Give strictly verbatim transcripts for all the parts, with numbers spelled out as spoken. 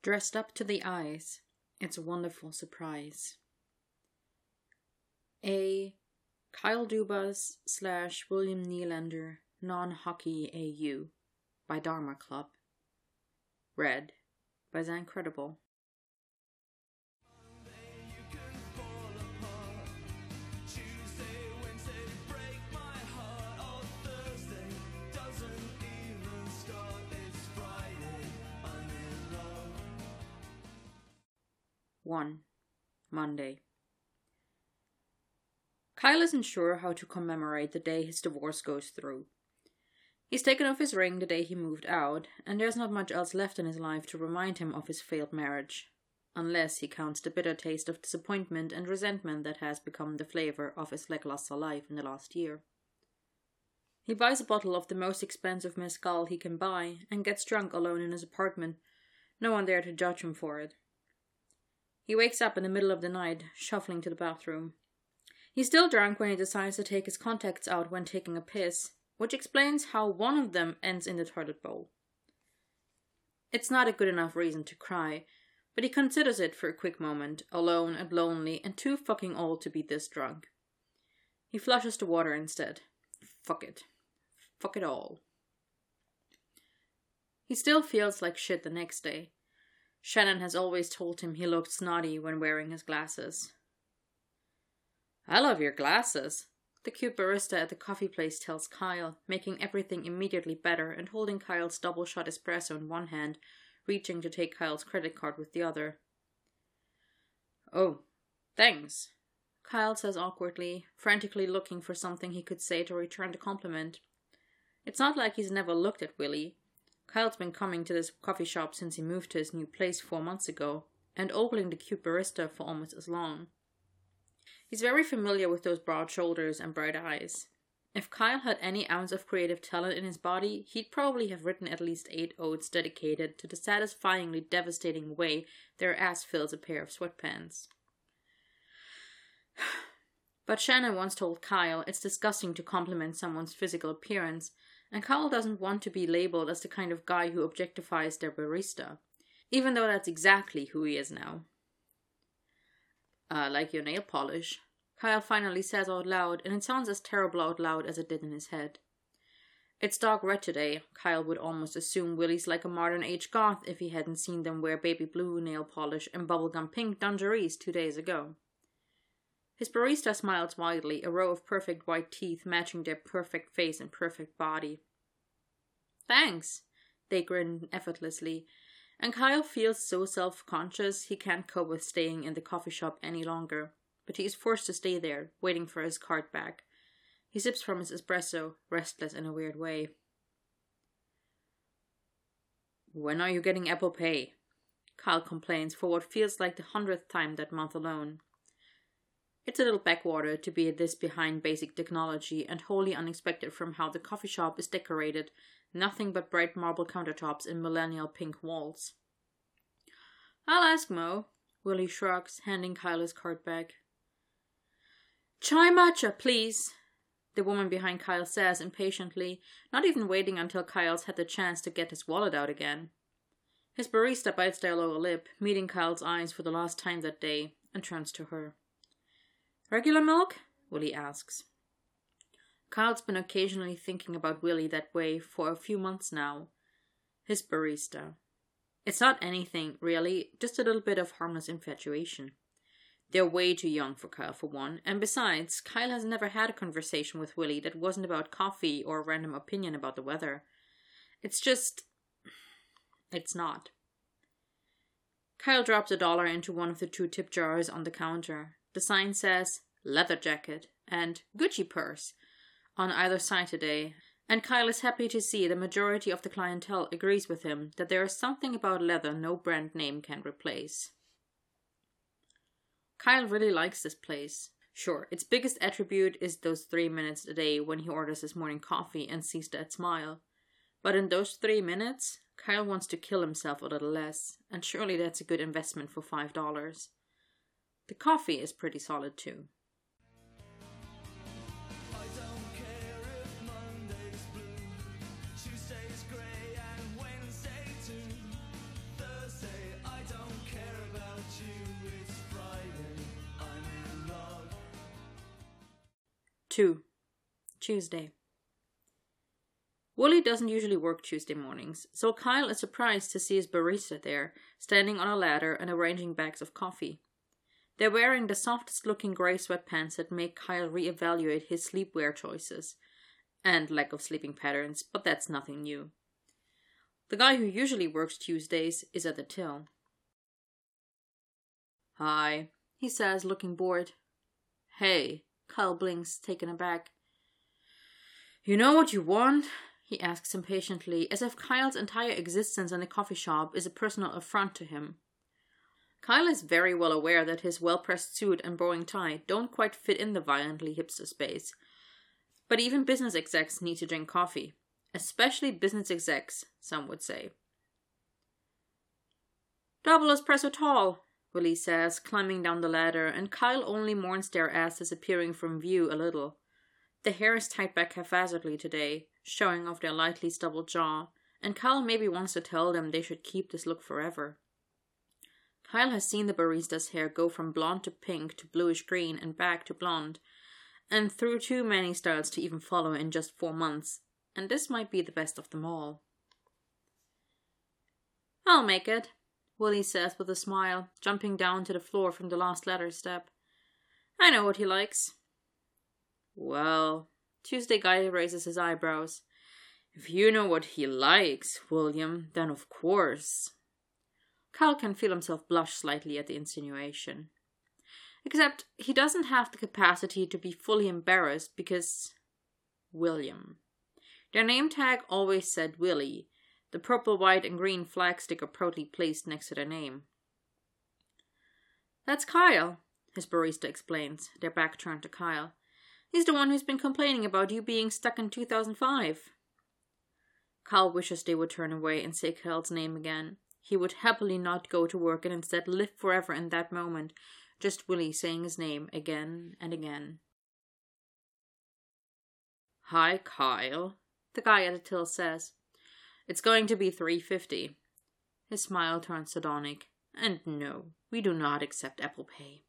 Dressed up to the eyes, it's a wonderful surprise. A Kyle Dubas slash William Nylander non-hockey A U by Dharma Club. Read by Zancredible. one. Monday. Kyle isn't sure how to commemorate the day his divorce goes through. He's taken off his ring the day he moved out, and there's not much else left in his life to remind him of his failed marriage, unless he counts the bitter taste of disappointment and resentment that has become the flavor of his lackluster life in the last year. He buys a bottle of the most expensive mezcal he can buy and gets drunk alone in his apartment, no one there to judge him for it. He wakes up in the middle of the night, shuffling to the bathroom. He's still drunk when he decides to take his contacts out when taking a piss, which explains how one of them ends in the toilet bowl. It's not a good enough reason to cry, but he considers it for a quick moment, alone and lonely and too fucking old to be this drunk. He flushes the water instead. Fuck it. Fuck it all. He still feels like shit the next day. Shannon has always told him he looked snotty when wearing his glasses. "I love your glasses," the cute barista at the coffee place tells Kyle, making everything immediately better and holding Kyle's double-shot espresso in one hand, reaching to take Kyle's credit card with the other. "Oh, thanks," Kyle says awkwardly, frantically looking for something he could say to return the compliment. It's not like he's never looked at Willie. Kyle's been coming to this coffee shop since he moved to his new place four months ago, and ogling the cute barista for almost as long. He's very familiar with those broad shoulders and bright eyes. If Kyle had any ounce of creative talent in his body, he'd probably have written at least eight odes dedicated to the satisfyingly devastating way their ass fills a pair of sweatpants. But Shannon once told Kyle it's disgusting to compliment someone's physical appearance, and Kyle doesn't want to be labeled as the kind of guy who objectifies their barista, even though that's exactly who he is now. Uh, like your nail polish, Kyle finally says out loud, and it sounds as terrible out loud as it did in his head. It's dark red today. Kyle would almost assume Willie's like a modern-age goth if he hadn't seen them wear baby blue nail polish and bubblegum pink dungarees two days ago. His barista smiles widely, a row of perfect white teeth matching their perfect face and perfect body. "Thanks," they grin effortlessly, and Kyle feels so self-conscious he can't cope with staying in the coffee shop any longer, but he is forced to stay there, waiting for his card back. He sips from his espresso, restless in a weird way. "When are you getting Apple Pay?" Kyle complains for what feels like the hundredth time that month alone. It's a little backwater to be this behind basic technology and wholly unexpected from how the coffee shop is decorated, nothing but bright marble countertops and millennial pink walls. "I'll ask Mo," Willie shrugs, handing Kyle his card back. "Chai matcha, please," the woman behind Kyle says impatiently, not even waiting until Kyle's had the chance to get his wallet out again. His barista bites their lower lip, meeting Kyle's eyes for the last time that day, and turns to her. "Regular milk?" Willie asks. Kyle's been occasionally thinking about Willie that way for a few months now. His barista. It's not anything, really, just a little bit of harmless infatuation. They're way too young for Kyle, for one, and besides, Kyle has never had a conversation with Willie that wasn't about coffee or a random opinion about the weather. It's just... it's not. Kyle drops a dollar into one of the two tip jars on the counter. The sign says, "Leather jacket," and "Gucci purse" on either side today, and Kyle is happy to see the majority of the clientele agrees with him that there is something about leather no brand name can replace. Kyle really likes this place. Sure, its biggest attribute is those three minutes a day when he orders his morning coffee and sees that smile. But in those three minutes, Kyle wants to kill himself a little less, and surely that's a good investment for five dollars. The coffee is pretty solid too. I don't care if Monday's blue, Tuesday's grey and Wednesday too. Thursday I two. Tuesday. Willie doesn't usually work Tuesday mornings, so Kyle is surprised to see his barista there, standing on a ladder and arranging bags of coffee. They're wearing the softest-looking grey sweatpants that make Kyle reevaluate his sleepwear choices, and lack of sleeping patterns, but that's nothing new. The guy who usually works Tuesdays is at the till. "Hi," he says, looking bored. "Hey," Kyle blinks, taken aback. "You know what you want?" he asks impatiently, as if Kyle's entire existence in the coffee shop is a personal affront to him. Kyle is very well aware that his well-pressed suit and bowing tie don't quite fit in the violently hipster space. But even business execs need to drink coffee. Especially business execs, some would say. "Double espresso tall," Willie says, climbing down the ladder, and Kyle only mourns their ass disappearing from view a little. The hair is tied back haphazardly today, showing off their lightly stubbled jaw, and Kyle maybe wants to tell them they should keep this look forever. Kyle has seen the barista's hair go from blonde to pink to bluish green and back to blonde, and through too many styles to even follow in just four months, and this might be the best of them all. "I'll make it," Willie says with a smile, jumping down to the floor from the last ladder step. "I know what he likes." "Well," Tuesday guy raises his eyebrows. "If you know what he likes, William, then of course." Kyle can feel himself blush slightly at the insinuation. Except he doesn't have the capacity to be fully embarrassed because... William. Their name tag always said Willie, the purple, white, and green flag sticker proudly placed next to their name. "That's Kyle," his barista explains, their back turned to Kyle. "He's the one who's been complaining about you being stuck in two thousand five. Kyle wishes they would turn away and say Kyle's name again. He would happily not go to work and instead live forever in that moment, just Willie saying his name again and again. "Hi, Kyle," the guy at the till says. "It's going to be three fifty. His smile turns sardonic. "And no, we do not accept Apple Pay."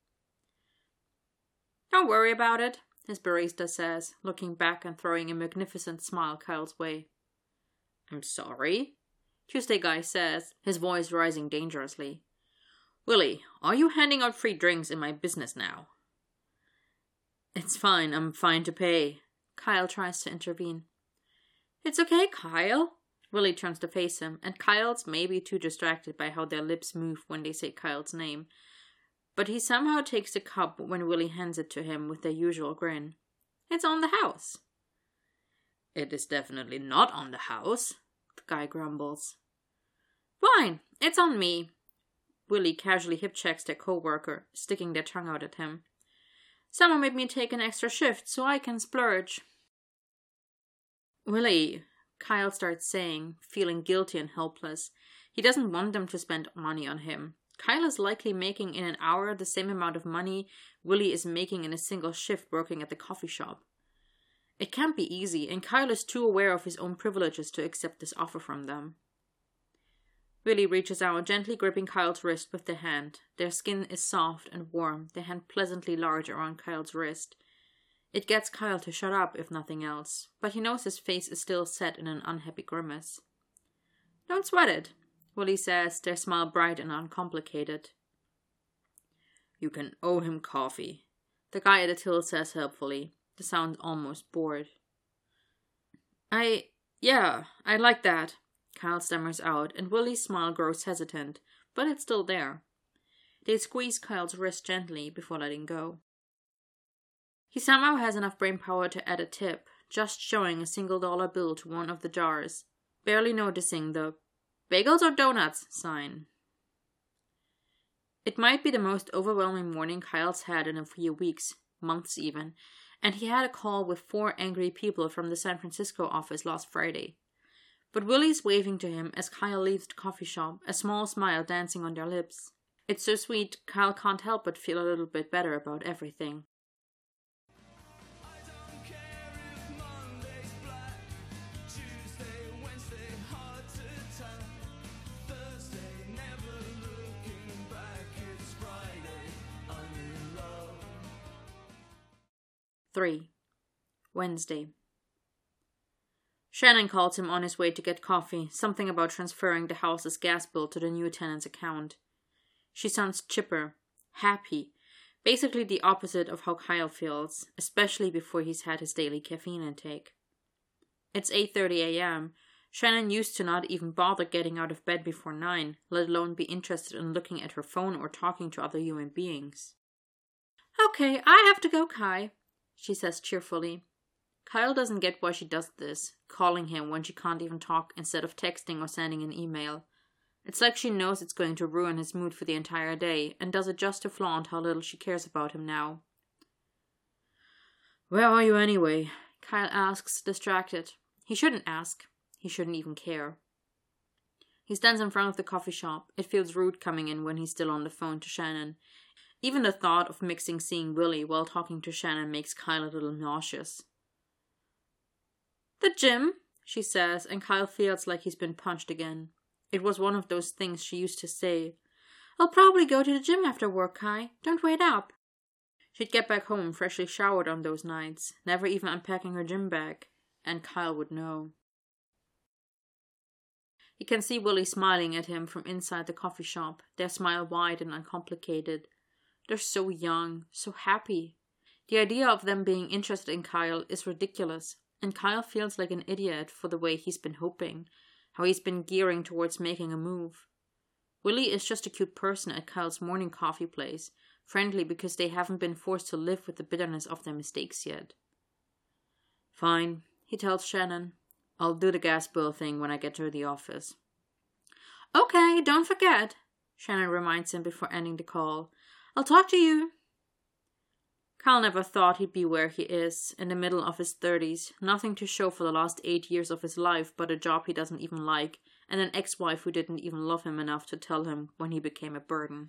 "Don't worry about it," his barista says, looking back and throwing a magnificent smile Kyle's way. "I'm sorry," Tuesday guy says, his voice rising dangerously. "Willie, are you handing out free drinks in my business now?" "It's fine, I'm fine to pay." Kyle tries to intervene. "It's okay, Kyle." Willie turns to face him, and Kyle's maybe too distracted by how their lips move when they say Kyle's name. But he somehow takes the cup when Willie hands it to him with their usual grin. "It's on the house." "It is definitely not on the house," the guy grumbles. "Fine, it's on me." Willie casually hip-checks their co-worker, sticking their tongue out at him. "Someone made me take an extra shift so I can splurge." "Willie," Kyle starts saying, feeling guilty and helpless. He doesn't want them to spend money on him. Kyle is likely making in an hour the same amount of money Willie is making in a single shift working at the coffee shop. It can't be easy, and Kyle is too aware of his own privileges to accept this offer from them. Willie reaches out, gently gripping Kyle's wrist with the hand. Their skin is soft and warm, the hand pleasantly large around Kyle's wrist. It gets Kyle to shut up, if nothing else, but he knows his face is still set in an unhappy grimace. "Don't sweat it," Willie says, their smile bright and uncomplicated. "You can owe him coffee," the guy at the till says helpfully, the sound almost bored. I... yeah, I like that," Kyle stammers out, and Willie's smile grows hesitant, but it's still there. They squeeze Kyle's wrist gently before letting go. He somehow has enough brain power to add a tip, just showing a single dollar bill to one of the jars, barely noticing the "bagels or donuts" sign. It might be the most overwhelming morning Kyle's had in a few weeks, months even, and he had a call with four angry people from the San Francisco office last Friday. But Willie's waving to him as Kyle leaves the coffee shop, a small smile dancing on their lips. It's so sweet, Kyle can't help but feel a little bit better about everything. Three. Wednesday. Shannon calls him on his way to get coffee, something about transferring the house's gas bill to the new tenant's account. She sounds chipper, happy, basically the opposite of how Kyle feels, especially before he's had his daily caffeine intake. It's eight thirty a.m. Shannon used to not even bother getting out of bed before nine, let alone be interested in looking at her phone or talking to other human beings. "Okay, I have to go, Kai," she says cheerfully. Kyle doesn't get why she does this, calling him when she can't even talk instead of texting or sending an email. It's like she knows it's going to ruin his mood for the entire day, and does it just to flaunt how little she cares about him now. "Where are you anyway?" Kyle asks, distracted. He shouldn't ask. He shouldn't even care. He stands in front of the coffee shop. It feels rude coming in when he's still on the phone to Shannon. Even the thought of mixing seeing Willie while talking to Shannon makes Kyle a little nauseous. "The gym," she says, and Kyle feels like he's been punched again. It was one of those things she used to say. "I'll probably go to the gym after work, Kai. Don't wait up." She'd get back home freshly showered on those nights, never even unpacking her gym bag, and Kyle would know. He can see Willie smiling at him from inside the coffee shop, their smile wide and uncomplicated. They're so young, so happy. The idea of them being interested in Kyle is ridiculous, and Kyle feels like an idiot for the way he's been hoping, how he's been gearing towards making a move. Willie is just a cute person at Kyle's morning coffee place, friendly because they haven't been forced to live with the bitterness of their mistakes yet. "Fine," he tells Shannon. "I'll do the gas bill thing when I get to the office." "Okay, don't forget," Shannon reminds him before ending the call. "I'll talk to you." Kyle never thought he'd be where he is, in the middle of his thirties, nothing to show for the last eight years of his life but a job he doesn't even like, and an ex-wife who didn't even love him enough to tell him when he became a burden.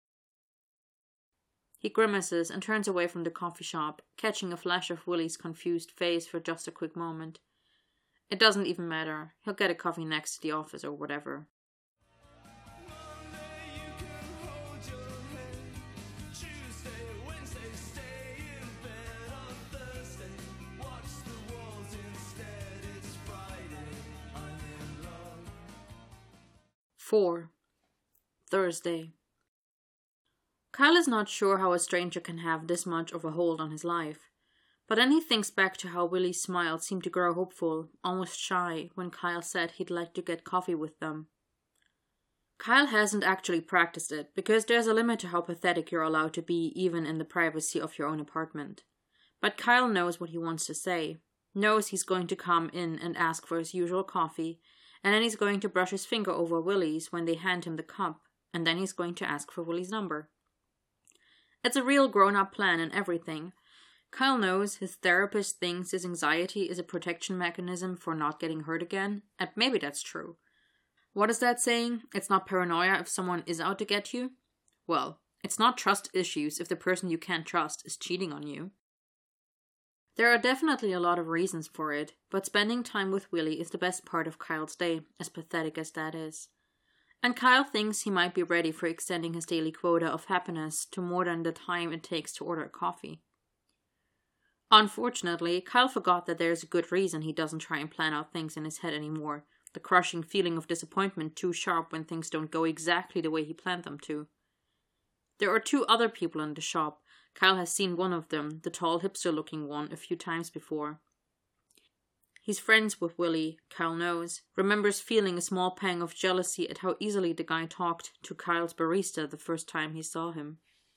He grimaces and turns away from the coffee shop, catching a flash of Willie's confused face for just a quick moment. It doesn't even matter. He'll get a coffee next to the office or whatever. Four. Thursday. Kyle is not sure how a stranger can have this much of a hold on his life. But then he thinks back to how Willie's smile seemed to grow hopeful, almost shy, when Kyle said he'd like to get coffee with them. Kyle hasn't actually practiced it, because there's a limit to how pathetic you're allowed to be even in the privacy of your own apartment. But Kyle knows what he wants to say, knows he's going to come in and ask for his usual coffee, and then he's going to brush his finger over Willie's when they hand him the cup, and then he's going to ask for Willie's number. It's a real grown-up plan and everything. Kyle knows his therapist thinks his anxiety is a protection mechanism for not getting hurt again, and maybe that's true. What is that saying? It's not paranoia if someone is out to get you? Well, it's not trust issues if the person you can't trust is cheating on you. There are definitely a lot of reasons for it, but spending time with Willie is the best part of Kyle's day, as pathetic as that is. And Kyle thinks he might be ready for extending his daily quota of happiness to more than the time it takes to order coffee. Unfortunately, Kyle forgot that there's a good reason he doesn't try and plan out things in his head anymore, the crushing feeling of disappointment too sharp when things don't go exactly the way he planned them to. There are two other people in the shop. Kyle has seen one of them, the tall hipster-looking one, a few times before. He's friends with Willie, Kyle knows, remembers feeling a small pang of jealousy at how easily the guy talked to Kyle's barista the first time he saw him.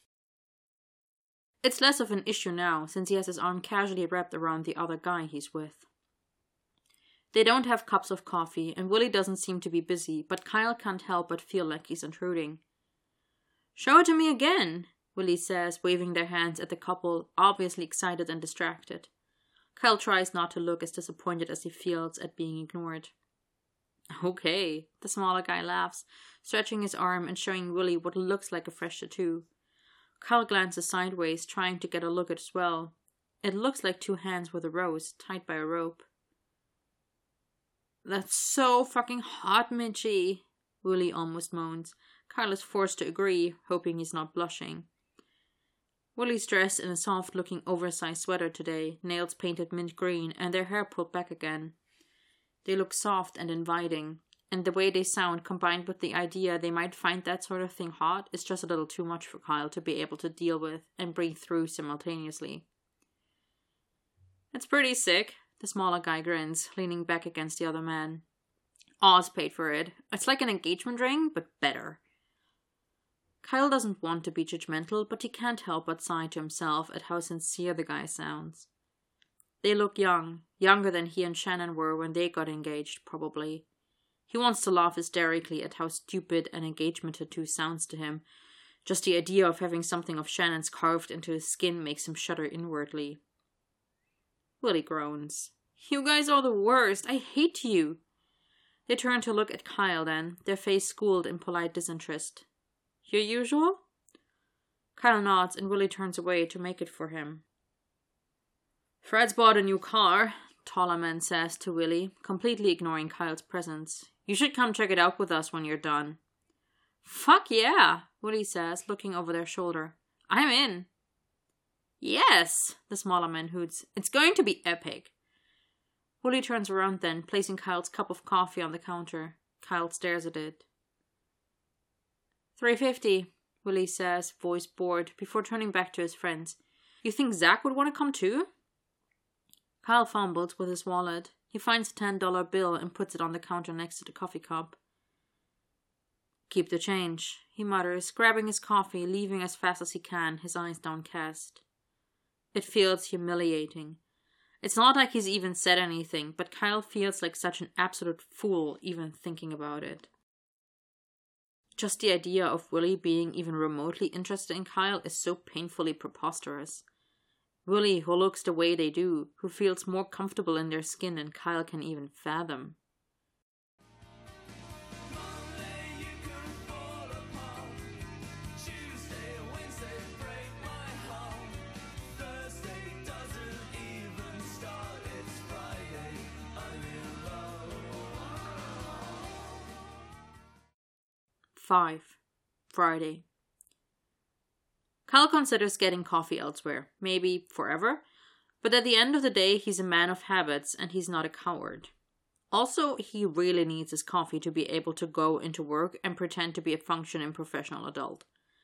It's less of an issue now, since he has his arm casually wrapped around the other guy he's with. They don't have cups of coffee, and Willie doesn't seem to be busy, but Kyle can't help but feel like he's intruding. "Show it to me again," Willie says, waving their hands at the couple, obviously excited and distracted. Kyle tries not to look as disappointed as he feels at being ignored. "Okay," the smaller guy laughs, stretching his arm and showing Willie what looks like a fresh tattoo. Kyle glances sideways, trying to get a look as well. It looks like two hands with a rose, tied by a rope. "That's so fucking hot, Mitchie," Willie almost moans. Kyle is forced to agree, hoping he's not blushing. Willie's dressed in a soft-looking oversized sweater today, nails painted mint green, and their hair pulled back again. They look soft and inviting, and the way they sound, combined with the idea they might find that sort of thing hot, is just a little too much for Kyle to be able to deal with and breathe through simultaneously. It's pretty sick, the smaller guy grins, leaning back against the other man. Oz paid for it. It's like an engagement ring, but better. Kyle doesn't want to be judgmental, but he can't help but sigh to himself at how sincere the guy sounds. They look young, younger than he and Shannon were when they got engaged, probably. He wants to laugh hysterically at how stupid an engagement tattoo sounds to him. Just the idea of having something of Shannon's carved into his skin makes him shudder inwardly. Willie groans. You guys are the worst. I hate you. They turn to look at Kyle then, their face schooled in polite disinterest. Your usual? Kyle nods and Willie turns away to make it for him. Fred's bought a new car, taller man says to Willie, completely ignoring Kyle's presence. You should come check it out with us when you're done. Fuck yeah, Willie says, looking over their shoulder. I'm in. Yes, the smaller man hoots. It's going to be epic. Willie turns around then, placing Kyle's cup of coffee on the counter. Kyle stares at it. Three fifty, Willie says, voice bored, before turning back to his friends. You think Zach would want to come too? Kyle fumbles with his wallet. He finds a ten dollar bill and puts it on the counter next to the coffee cup. Keep the change, he mutters, grabbing his coffee, leaving as fast as he can, his eyes downcast. It feels humiliating. It's not like he's even said anything, but Kyle feels like such an absolute fool even thinking about it. Just the idea of Willie being even remotely interested in Kyle is so painfully preposterous. Willie, who looks the way they do, who feels more comfortable in their skin than Kyle can even fathom. five. Friday. Kyle considers getting coffee elsewhere, maybe forever, but at the end of the day he's a man of habits and he's not a coward. Also, he really needs his coffee to be able to go into work and pretend to be a functioning professional adult.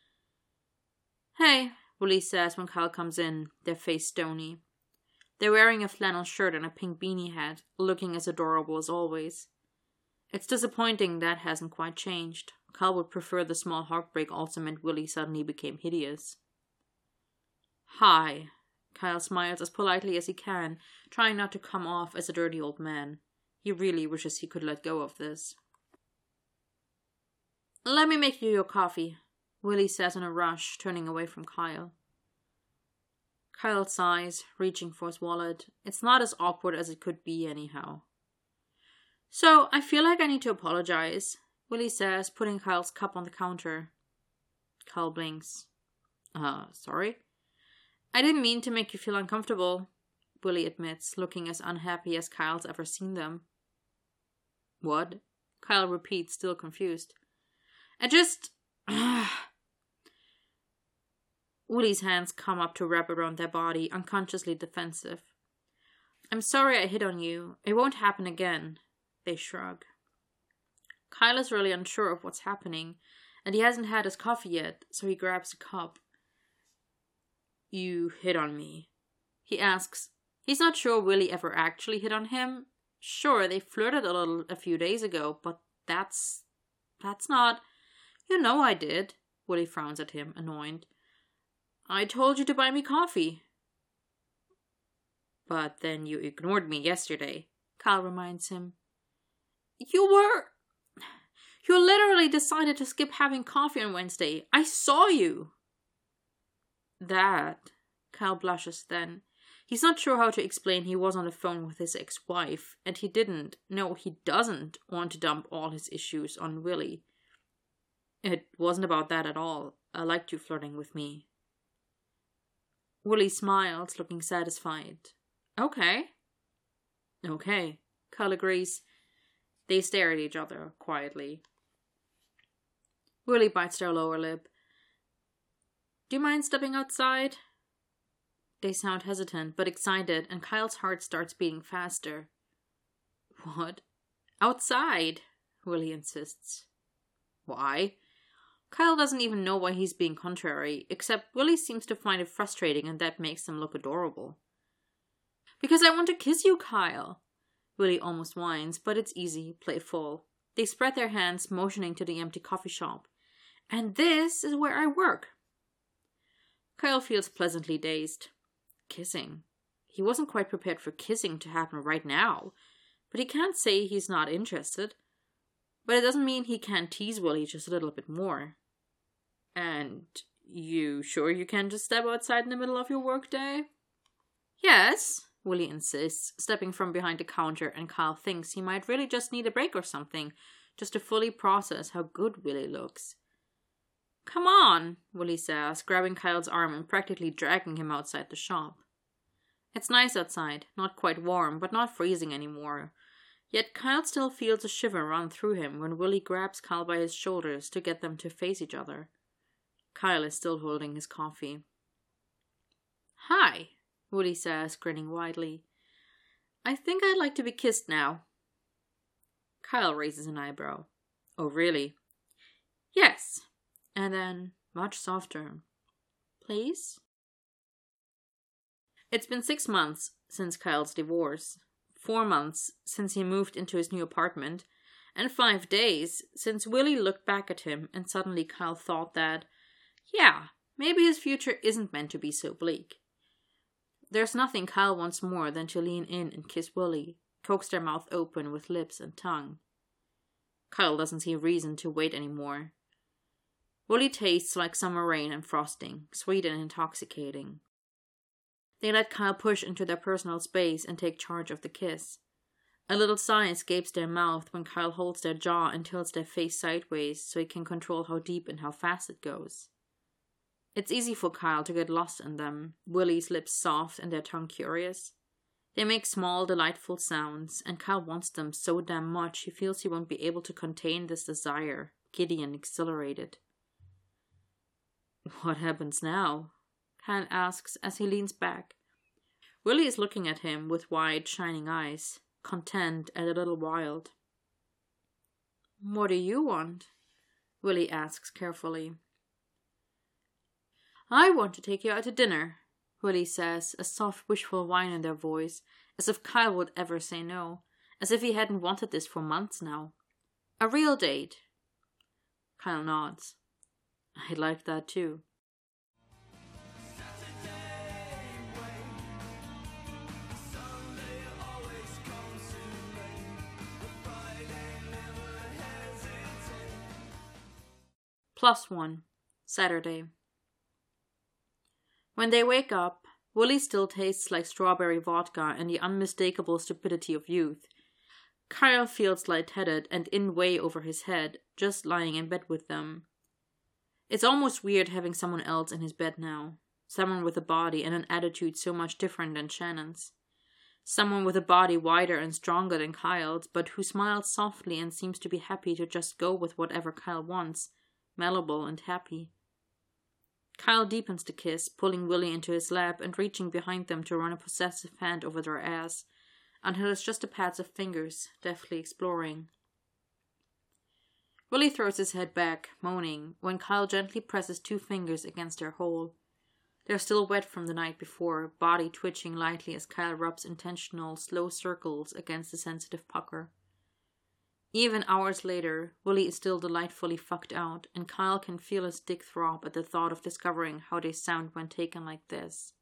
Hey, Willie says when Kyle comes in, their face stony. They're wearing a flannel shirt and a pink beanie hat, looking as adorable as always. It's disappointing that hasn't quite changed. Kyle would prefer the small heartbreak also meant Willie suddenly became hideous. Hi. Kyle smiles as politely as he can, trying not to come off as a dirty old man. He really wishes he could let go of this. Let me make you your coffee, Willie says in a rush, turning away from Kyle. Kyle sighs, reaching for his wallet. It's not as awkward as it could be anyhow. So, I feel like I need to apologize, Willie says, putting Kyle's cup on the counter. Kyle blinks. Uh, sorry? I didn't mean to make you feel uncomfortable, Willie admits, looking as unhappy as Kyle's ever seen them. What? Kyle repeats, still confused. I just... Willie's hands come up to wrap around their body, unconsciously defensive. I'm sorry I hit on you. It won't happen again. They shrug. Kyle is really unsure of what's happening, and he hasn't had his coffee yet, so he grabs a cup. You hit on me, he asks. He's not sure Willie ever actually hit on him. Sure, they flirted a little a few days ago, but that's... that's not... You know I did. Willie frowns at him, annoyed. I told you to buy me coffee. But then you ignored me yesterday, Kyle reminds him. You were... You literally decided to skip having coffee on Wednesday. I saw you. That... Kyle blushes then. He's not sure how to explain he was on the phone with his ex-wife, and he didn't, no, he doesn't want to dump all his issues on Willie. It wasn't about that at all. I liked you flirting with me. Willie smiles, looking satisfied. Okay. Okay, Kyle agrees. They stare at each other quietly. Willie bites their lower lip. Do you mind stepping outside? They sound hesitant but excited, and Kyle's heart starts beating faster. What? Outside, Willie insists. Why? Kyle doesn't even know why he's being contrary, except Willie seems to find it frustrating and that makes them look adorable. Because I want to kiss you, Kyle. Willie almost whines, but it's easy, playful. They spread their hands, motioning to the empty coffee shop. And this is where I work. Kyle feels pleasantly dazed. Kissing. He wasn't quite prepared for kissing to happen right now, but he can't say he's not interested. But it doesn't mean he can't tease Willie just a little bit more. And you sure you can't just step outside in the middle of your workday? Yes, Willie insists, stepping from behind the counter, and Kyle thinks he might really just need a break or something, just to fully process how good Willie looks. Come on, Willie says, grabbing Kyle's arm and practically dragging him outside the shop. It's nice outside, not quite warm, but not freezing anymore. Yet Kyle still feels a shiver run through him when Willie grabs Kyle by his shoulders to get them to face each other. Kyle is still holding his coffee. Hi, Willie says, grinning widely. I think I'd like to be kissed now. Kyle raises an eyebrow. Oh, really? Yes. And then, much softer. Please? It's been six months since Kyle's divorce, four months since he moved into his new apartment, and five days since Willie looked back at him and suddenly Kyle thought that, yeah, maybe his future isn't meant to be so bleak. There's nothing Kyle wants more than to lean in and kiss Willie, coax their mouth open with lips and tongue. Kyle doesn't see reason to wait anymore. Willie tastes like summer rain and frosting, sweet and intoxicating. They let Kyle push into their personal space and take charge of the kiss. A little sigh escapes their mouth when Kyle holds their jaw and tilts their face sideways so he can control how deep and how fast it goes. It's easy for Kyle to get lost in them, Willie's lips soft and their tongue curious. They make small, delightful sounds, and Kyle wants them so damn much he feels he won't be able to contain this desire, giddy and exhilarated. What happens now? Kyle asks as he leans back. Willie is looking at him with wide, shining eyes, content and a little wild. What do you want? Willie asks carefully. I want to take you out to dinner, Willie says, a soft, wishful whine in their voice, as if Kyle would ever say no, as if he hadn't wanted this for months now. A real date. Kyle nods. I'd like that too. Plus one. Saturday. When they wake up, Willie still tastes like strawberry vodka and the unmistakable stupidity of youth. Kyle feels lightheaded and in way over his head, just lying in bed with them. It's almost weird having someone else in his bed now. Someone with a body and an attitude so much different than Shannon's. Someone with a body wider and stronger than Kyle's, but who smiles softly and seems to be happy to just go with whatever Kyle wants, malleable and happy. Kyle deepens the kiss, pulling Willie into his lap and reaching behind them to run a possessive hand over their ass, until it's just the pads of fingers, deftly exploring. Willie throws his head back, moaning, when Kyle gently presses two fingers against their hole. They're still wet from the night before, body twitching lightly as Kyle rubs intentional, slow circles against the sensitive pucker. Even hours later, Willie is still delightfully fucked out, and Kyle can feel his dick throb at the thought of discovering how they sound when taken like this.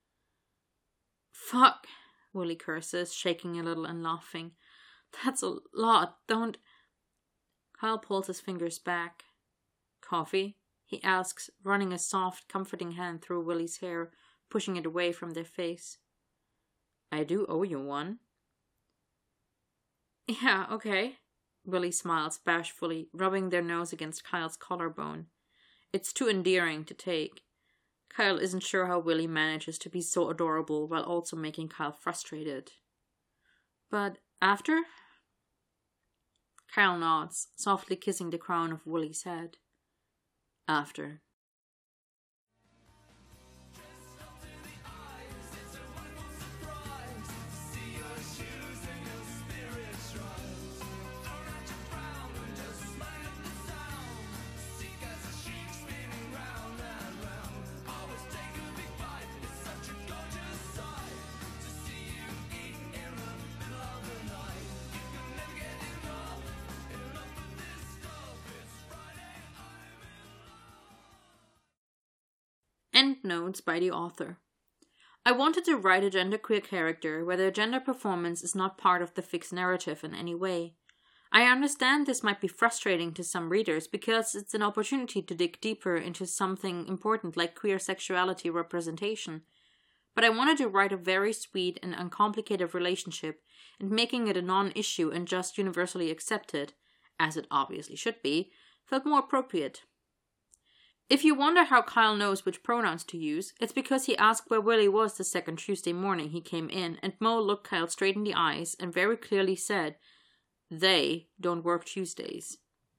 Fuck, Willie curses, shaking a little and laughing. That's a lot, don't... Kyle pulls his fingers back. Coffee? He asks, running a soft, comforting hand through Willie's hair, pushing it away from their face. I do owe you one. Yeah, okay. Willie smiles bashfully, rubbing their nose against Kyle's collarbone. It's too endearing to take. Kyle isn't sure how Willie manages to be so adorable while also making Kyle frustrated. But after? Kyle nods, softly kissing the crown of Willie's head. After. Endnotes by the author. I wanted to write a genderqueer character where their gender performance is not part of the fixed narrative in any way. I understand this might be frustrating to some readers because it's an opportunity to dig deeper into something important like queer sexuality representation. But I wanted to write a very sweet and uncomplicated relationship, and making it a non-issue and just universally accepted, as it obviously should be, felt more appropriate. If you wonder how Kyle knows which pronouns to use, it's because he asked where Willie was the second Tuesday morning he came in, and Mo looked Kyle straight in the eyes and very clearly said, "They don't work Tuesdays."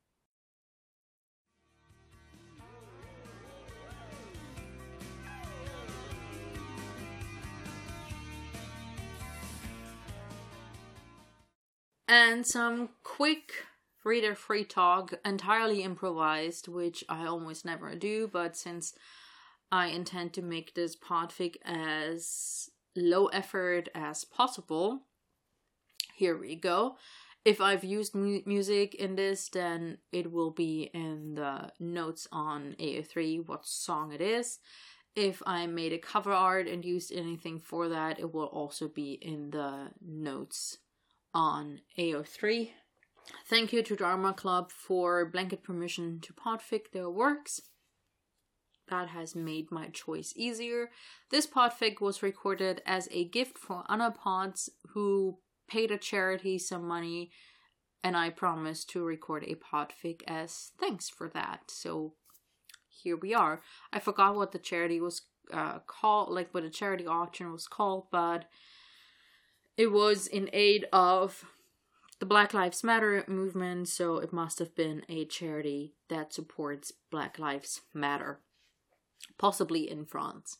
And some quick reader free talk, entirely improvised, which I almost never do, but since I intend to make this podfic as low effort as possible, here we go. If I've used mu- music in this, then it will be in the notes on A O three what song it is. If I made a cover art and used anything for that, it will also be in the notes on A O three. Thank you to Dharma Club for blanket permission to podfic their works. That has made my choice easier. This podfic was recorded as a gift for Anna Pods, who paid a charity some money, and I promised to record a podfic as thanks for that. So here we are. I forgot what the charity was uh, called, like what the charity auction was called, but it was in aid of the Black Lives Matter movement, so it must have been a charity that supports Black Lives Matter. Possibly in France.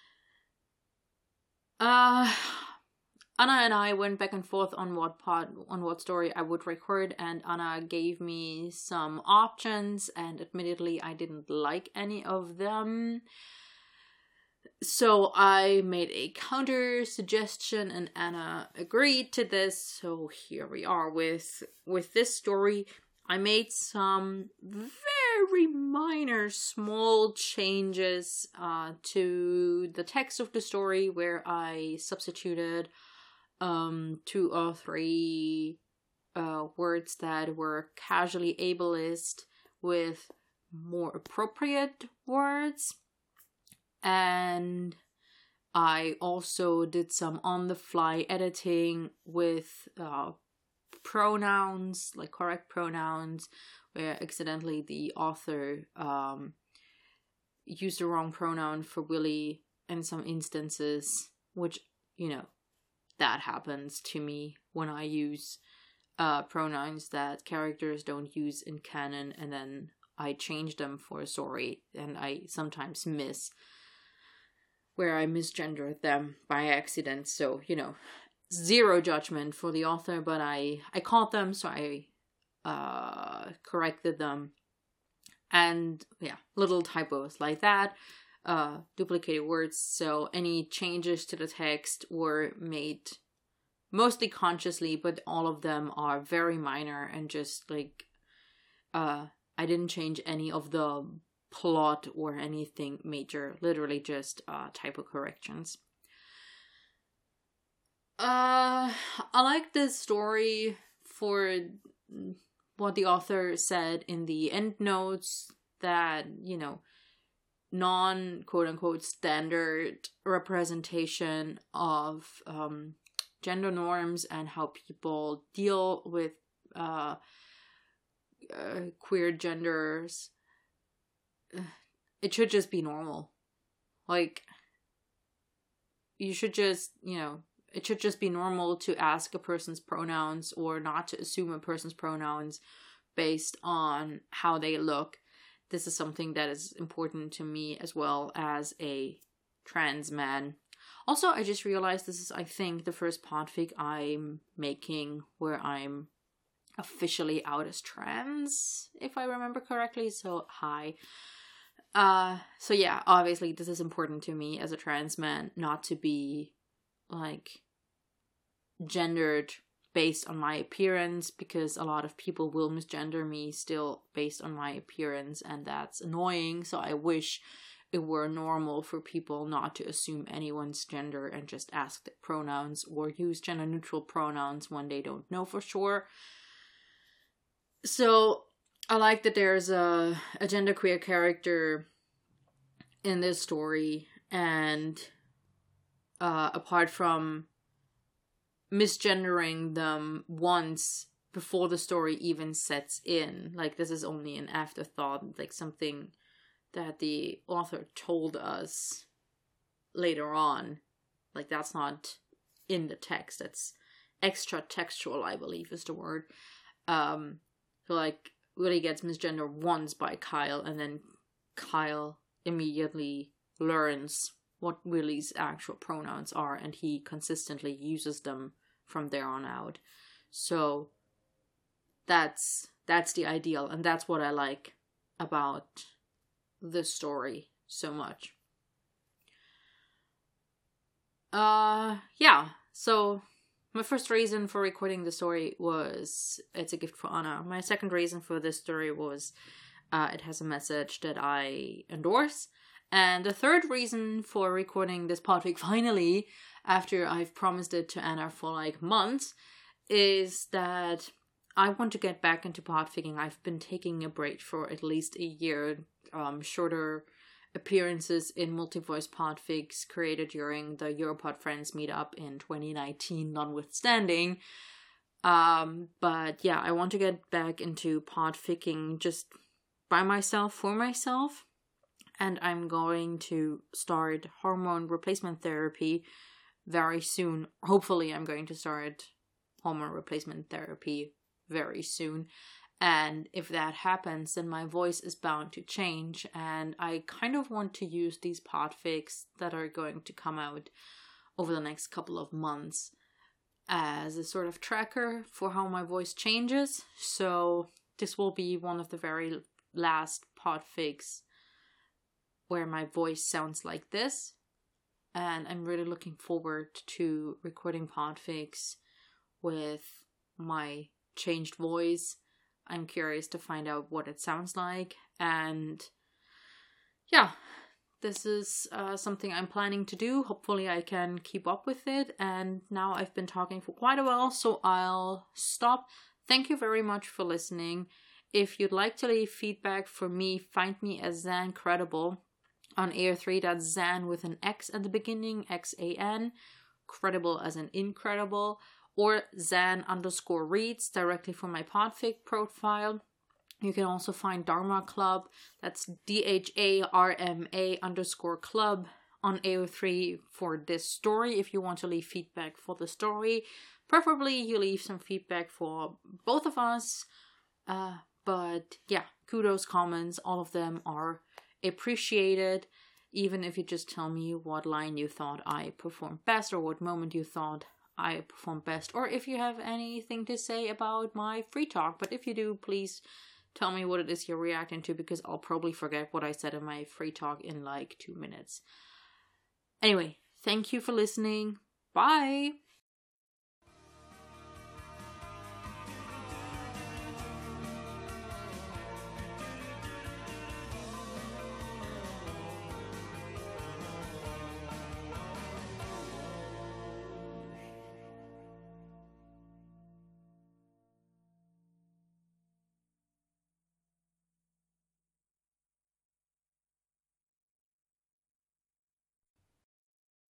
Uh, Anna and I went back and forth on what pod, on what story I would record, and Anna gave me some options, and admittedly I didn't like any of them. So I made a counter suggestion and Anna agreed to this. So here we are with with this story. I made some very minor small changes uh, to the text of the story, where I substituted um, two or three uh, words that were casually ableist with more appropriate words. And I also did some on-the-fly editing with uh, pronouns, like correct pronouns, where accidentally the author um, used the wrong pronoun for Willie in some instances, which, you know, that happens to me when I use uh, pronouns that characters don't use in canon, and then I change them for a story, and I sometimes miss where I misgendered them by accident. So, you know, zero judgment for the author, but I, I caught them, so I uh, corrected them. And yeah, little typos like that, uh, duplicated words. So any changes to the text were made mostly consciously, but all of them are very minor and just like, uh, I didn't change any of the plot or anything major, literally just uh typo corrections. Uh I like this story for what the author said in the end notes, that, you know, non quote unquote standard representation of um gender norms and how people deal with uh, uh queer genders. It should just be normal. Like, you should just, you know, it should just be normal to ask a person's pronouns or not to assume a person's pronouns based on how they look. This is something that is important to me as well as a trans man. Also, I just realized this is, I think, the first podfic I'm making where I'm officially out as trans, if I remember correctly. So, hi. Uh, so yeah, obviously this is important to me as a trans man, not to be, like, gendered based on my appearance, because a lot of people will misgender me still based on my appearance, and that's annoying. So I wish it were normal for people not to assume anyone's gender and just ask their pronouns or use gender neutral pronouns when they don't know for sure. So I like that there's a, a genderqueer character in this story, and uh, apart from misgendering them once before the story even sets in, like this is only an afterthought, like something that the author told us later on. Like that's not in the text, that's extra textual, I believe is the word. Um, so like Willie gets misgendered once by Kyle, and then Kyle immediately learns what Willie's actual pronouns are, and he consistently uses them from there on out. So that's that's the ideal, and that's what I like about this story so much. Uh, yeah, so my first reason for recording the story was it's a gift for Anna. My second reason for this story was uh, it has a message that I endorse. And the third reason for recording this podfic finally, after I've promised it to Anna for like months, is that I want to get back into podficking. I've been taking a break for at least a year, um, shorter appearances in multi-voice podfics created during the Europod Friends meetup in twenty nineteen notwithstanding. Um, but yeah, I want to get back into podficking just by myself, for myself. And I'm going to start hormone replacement therapy very soon. Hopefully I'm going to start hormone replacement therapy very soon. And if that happens, then my voice is bound to change. And I kind of want to use these podfics that are going to come out over the next couple of months as a sort of tracker for how my voice changes. So this will be one of the very last podfics where my voice sounds like this. And I'm really looking forward to recording podfics with my changed voice. I'm curious to find out what it sounds like, and yeah, this is uh, something I'm planning to do. Hopefully I can keep up with it, and now I've been talking for quite a while, so I'll stop. Thank you very much for listening. If you'd like to leave feedback for me, find me as Xan Credible on A O three. That's Xan with an X at the beginning, X A N, Credible as in incredible. Or Xan underscore reads directly from my podfic profile. You can also find Dharma Club, that's D H A R M A underscore club on A O three for this story if you want to leave feedback for the story. Preferably you leave some feedback for both of us. Uh, but yeah, kudos, comments, all of them are appreciated. Even if you just tell me what line you thought I performed best or what moment you thought I perform best, or if you have anything to say about my free talk. But if you do, please tell me what it is you're reacting to, because I'll probably forget what I said in my free talk in like two minutes. Anyway, thank you for listening. Bye!